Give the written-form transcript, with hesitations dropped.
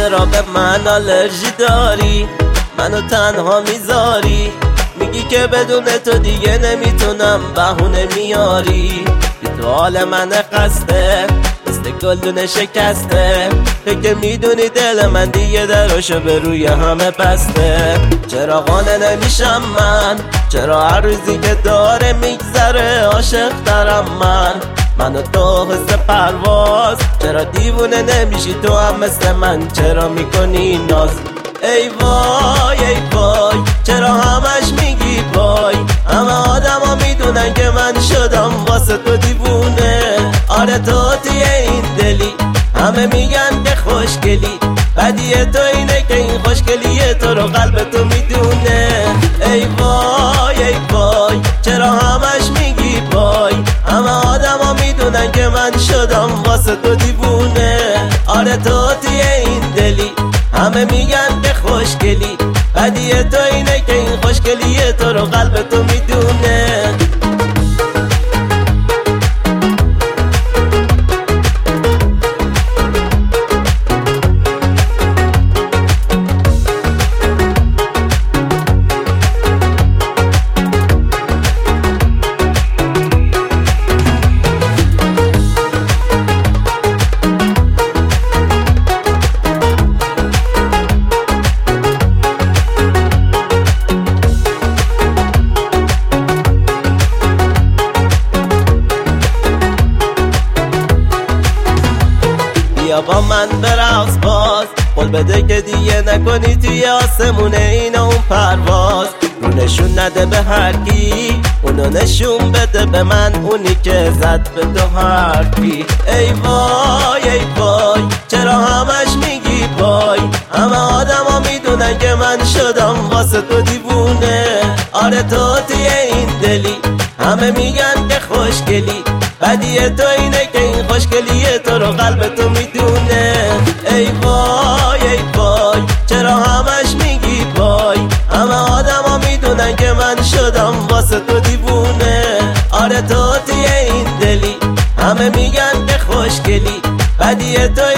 چرا به من آلرژی داری؟ منو تنها میذاری، میگی که بدون تو دیگه نمیتونم، بهونه میاری. بی تو حال من قصده مثل گلدون شکسته، تو که میدونی دل من دیگه دراشو به روی همه بسته. چرا قانع نمیشم من؟ چرا هر روزی که داره میگذره عاشق ترم من و تو حس پرواز؟ چرا دیوونه نمیشی تو هم مثل من؟ چرا میکنی ناز؟ ای وای ای وای، چرا همش میگی وای؟ همه آدما میدونن که من شدم واسه تو دیوونه. آره تو توی این دلی، همه میگن که خوشگلی، بدی تو اینه که این خوشگلیه تو رو قلب تو میدونه. ای وای ای وای، چرا همش میگی وای؟ همه آدما میدونن که من شدم واسه تو دیوونه. آره تو توی این دلی، همه میگن که خوشگلی، بدی تو اینه که این خوشگلیه تو رو قلب تو میدونه. بیا با من برقص باز، قول بده که دیگه نکنی توی آسمونه این اون پرواز. رو نشون نده به هر کی، اونو نشون بده به من، اونی که زد به تو حرفی. ای وای ای وای، چرا همش میگی وای؟ همه آدما میدونن که من شدم واسه تو دیوونه. آره تو توی این دلی، همه میگن که خوشگلی، بدی تو اینه که این خوشگلیه تو رو قلب تو میدونه. ای وای ای وای، چرا همش میگی وای؟ همه آدما میدونن که من شدم واسه تو دیوونه. آره تو توی این دلی، همه میگن که خوشگلی، بدی تو